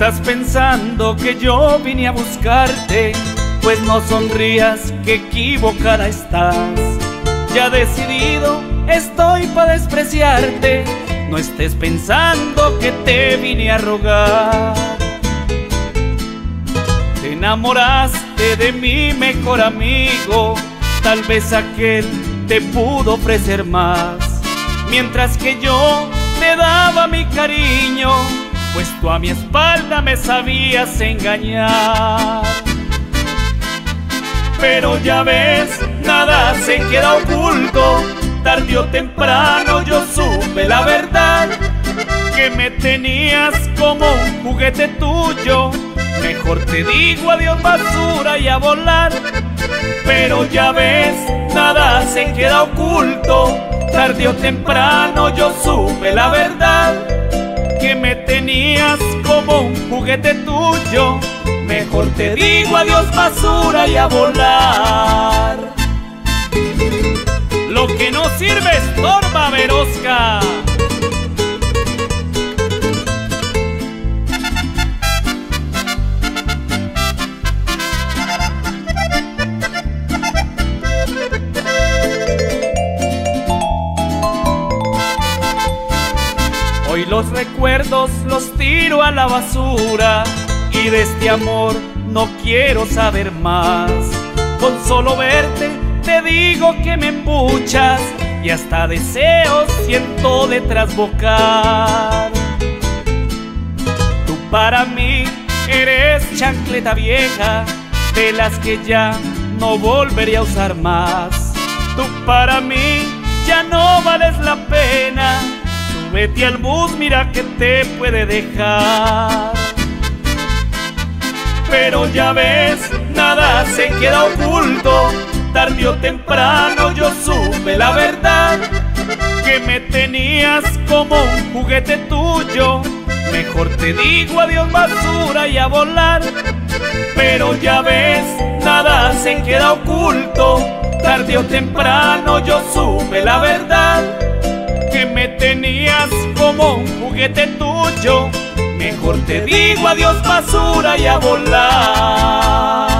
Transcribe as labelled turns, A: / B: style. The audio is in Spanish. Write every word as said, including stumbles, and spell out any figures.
A: estás pensando que yo vine a buscarte, pues no sonrías, que equivocada estás. Ya decidido estoy para despreciarte, no estés pensando que te vine a rogar. Te enamoraste de mi mejor amigo, tal vez aquel te pudo ofrecer más, mientras que yo te daba mi cariño, pues tú a mi espalda me sabías engañar. Pero ya ves, nada se queda oculto, tarde o temprano yo supe la verdad, que me tenías como un juguete tuyo. Mejor te digo adiós basura y a volar. Pero ya ves, nada se queda oculto, tarde o temprano yo supe la verdad, que me tenías como un juguete tuyo. Mejor te digo adiós basura y a volar. Lo que no sirve estorba, Verosca. Hoy los recuerdos los tiro a la basura, y de este amor no quiero saber más. Con solo verte te digo que me embuchas, y hasta deseos siento de trasbocar. Tú para mí eres chancleta vieja, de las que ya no volveré a usar más. Tú para mí ya no vales la pena, vete al bus, mira que te puede dejar. Pero ya ves, nada se queda oculto, tarde o temprano yo supe la verdad, que me tenías como un juguete tuyo. Mejor te digo adiós basura y a volar. Pero ya ves, nada se queda oculto, tarde o temprano yo supe la verdad, que me tenías como un juguete tuyo. Mejor te digo adiós basura y a volar.